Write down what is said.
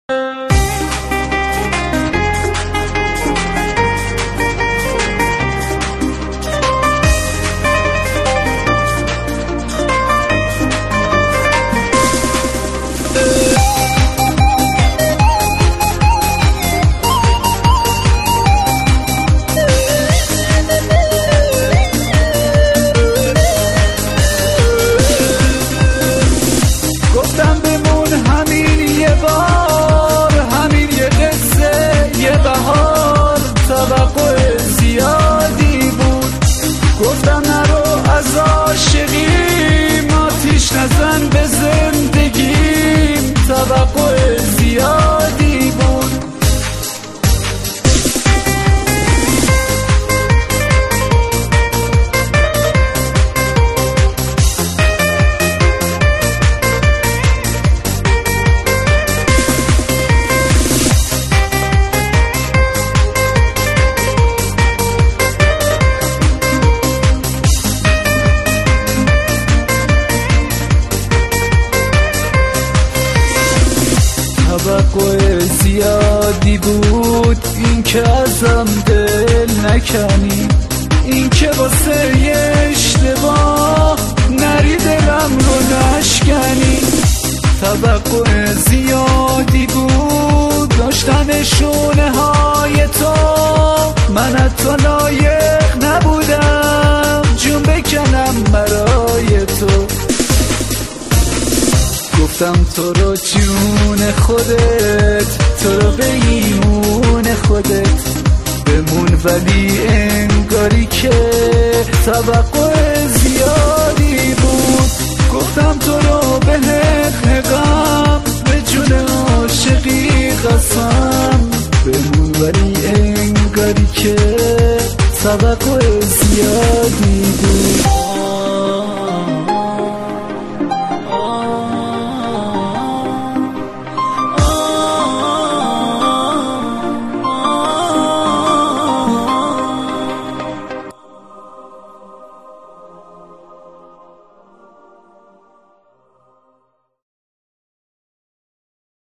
گفتم بمون همین یه بار، همین یه قصه یه بهار، توقع زیادی بود. گفتم نرو از عاشقیم، آتیش نزن به زندگیم، توقع زیادی بود. توقع زیادی بود، این که ازم دل نکنی، این که واسه یه اشتباه نری دلم رو نشکنی. توقع زیادی بود داشتن شونه های تو، من حتی لایق نبودم جون بکنم برای تو. گفتم تو رو جون خودت، تو رو به ایمون خودت بمون، ولی انگاری که توقع زیادی بود. گفتم تو رو به حقم، به جون عاشقی قسم بمون، ولی انگاری که توقع زیادی بود.